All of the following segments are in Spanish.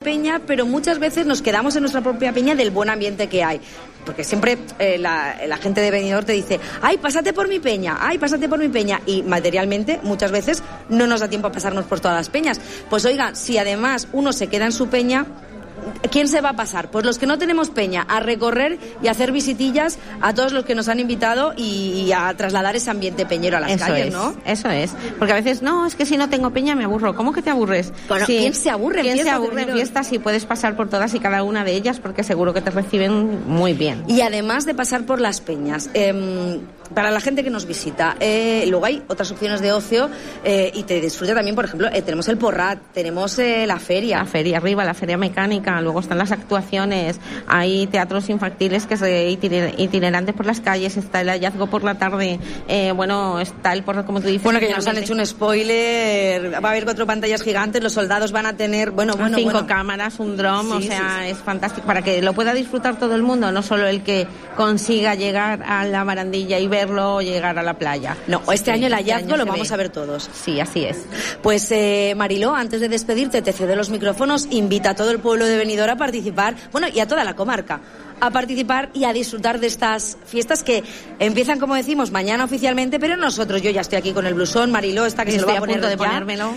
peña, pero muchas veces nos quedamos en nuestra propia peña del buen ambiente que hay. Porque siempre la gente de Benidorm te dice, ¡ay, pásate por mi peña! ¡Ay, pásate por mi peña! Y materialmente, muchas veces, no nos da tiempo a pasarnos por todas las peñas. Pues oiga, si además uno se queda en su peña, ¿quién se va a pasar? Pues los que no tenemos peña, a recorrer y a hacer visitillas a todos los que nos han invitado y a trasladar ese ambiente peñero a las calles, ¿no? Eso es, porque a veces, no, es que si no tengo peña me aburro. ¿Cómo que te aburres? Bueno, sí. ¿Quién se aburre en fiestas? Si puedes pasar por todas y cada una de ellas, porque seguro que te reciben muy bien. Y además de pasar por las peñas, para la gente que nos visita, luego hay otras opciones de ocio y te disfruta también, por ejemplo, tenemos el Porrat, tenemos la feria. La feria arriba, la feria mecánica, luego están las actuaciones, hay teatros infantiles que se itinerantes por las calles, está el hallazgo por la tarde, está el Porrat, como tú dices. Bueno, que ya nos han hecho un spoiler, va a haber 4 pantallas gigantes, los soldados van a tener, 5 cámaras, un dron, es fantástico, para que lo pueda disfrutar todo el mundo, no solo el que consiga llegar a la barandilla y verlo o llegar a la playa. No, este año el hallazgo lo vamos a ver todos. Sí, así es. Pues Mariló, antes de despedirte, te cedo los micrófonos, invita a todo el pueblo de Benidorm a participar, y a toda la comarca, a participar y a disfrutar de estas fiestas que empiezan, como decimos, mañana oficialmente, pero nosotros, yo ya estoy aquí con el blusón, Mariló está que se lo va a poner de ponérmelo.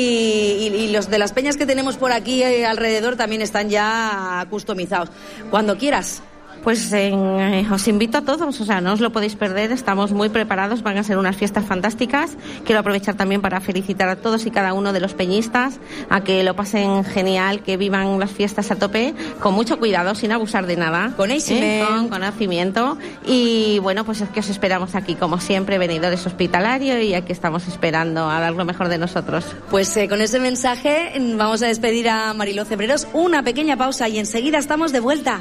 Y los de las peñas que tenemos por aquí alrededor también están ya customizados. Cuando quieras. Pues os invito a todos, no os lo podéis perder, estamos muy preparados, van a ser unas fiestas fantásticas. Quiero aprovechar también para felicitar a todos y cada uno de los peñistas, a que lo pasen genial, que vivan las fiestas a tope, con mucho cuidado, sin abusar de nada. Con conocimiento. Y pues es que os esperamos aquí, como siempre, Benidorm es hospitalario y aquí estamos esperando a dar lo mejor de nosotros. Pues con ese mensaje vamos a despedir a Mariló Cebreros, una pequeña pausa y enseguida estamos de vuelta.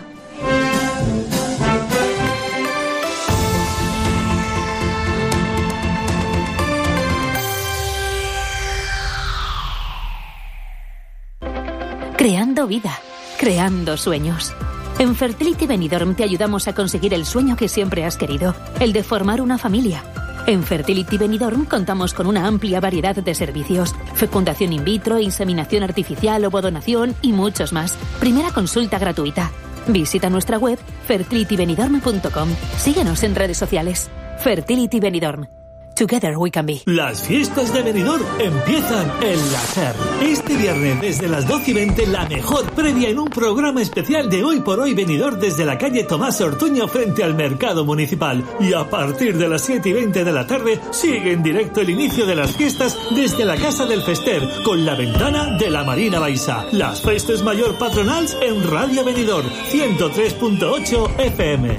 Creando vida, creando sueños. En Fertility Benidorm te ayudamos a conseguir el sueño que siempre has querido, el de formar una familia. En Fertility Benidorm contamos con una amplia variedad de servicios: fecundación in vitro, inseminación artificial, ovodonación y muchos más. Primera consulta gratuita. Visita nuestra web fertilitybenidorm.com. Síguenos en redes sociales. Fertility Benidorm. Together we can be. Las fiestas de Benidorm empiezan en la SER. Este viernes desde las 12:20 la mejor previa en un programa especial de Hoy por Hoy Benidorm desde la calle Tomás Ortuño frente al Mercado Municipal. Y a partir de las 7:20 de la tarde sigue en directo el inicio de las fiestas desde la Casa del Fester con la ventana de la Marina Baixa. Las festes mayor patronals en Radio Benidorm 103.8 FM.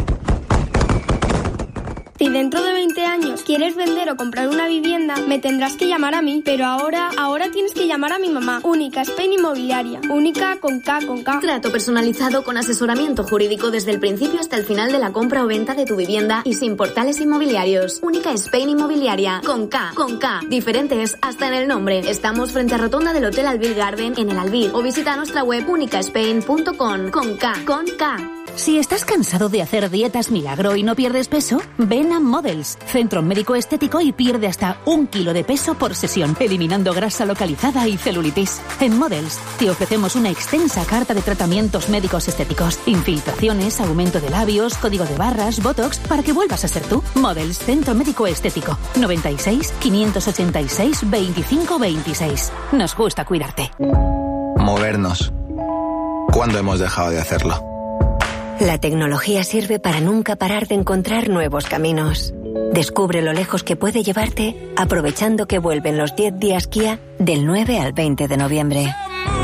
Si dentro de 20 años quieres vender o comprar una vivienda, me tendrás que llamar a mí. Pero ahora tienes que llamar a mi mamá. Única Spain Inmobiliaria. Única con K. Trato personalizado con asesoramiento jurídico desde el principio hasta el final de la compra o venta de tu vivienda y sin portales inmobiliarios. Única Spain Inmobiliaria. Con K. Diferentes hasta en el nombre. Estamos frente a rotonda del Hotel Albir Garden en el Albir. O visita nuestra web unicaspain.com. Con K. Si estás cansado de hacer dietas milagro y no pierdes peso, ven a Models, centro médico estético, y pierde hasta 1 kilo de peso por sesión, eliminando grasa localizada y celulitis. En Models te ofrecemos una extensa carta de tratamientos médicos estéticos, infiltraciones, aumento de labios, código de barras, botox, para que vuelvas a ser tú. Models, centro médico estético, 96 586 25 26. Nos gusta cuidarte. Movernos. ¿Cuándo hemos dejado de hacerlo? La tecnología sirve para nunca parar de encontrar nuevos caminos. Descubre lo lejos que puede llevarte aprovechando que vuelven los 10 días Kia del 9 al 20 de noviembre.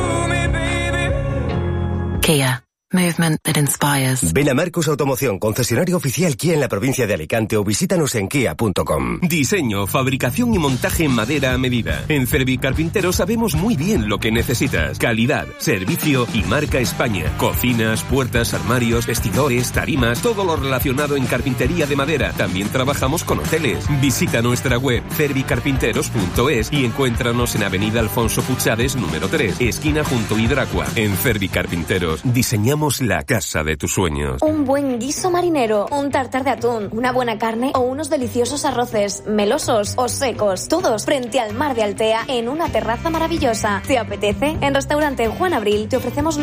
Kia. Movement that inspires. Ven a Marcus Automoción, concesionario oficial Kia en la provincia de Alicante, o visítanos en kia.com. Diseño, fabricación y montaje en madera a medida. En Cervi Carpintero sabemos muy bien lo que necesitas. Calidad, servicio y marca España. Cocinas, puertas, armarios, vestidores, tarimas, todo lo relacionado en carpintería de madera. También trabajamos con hoteles. Visita nuestra web cervicarpinteros.es y encuéntranos en Avenida Alfonso Puchades, número 3, esquina junto a Hidracua. En Cervi Carpinteros diseñamos la casa de tus sueños. Un buen guiso marinero, un tartar de atún, una buena carne o unos deliciosos arroces, melosos o secos, todos frente al mar de Altea en una terraza maravillosa. ¿Te apetece? En Restaurante Juan Abril te ofrecemos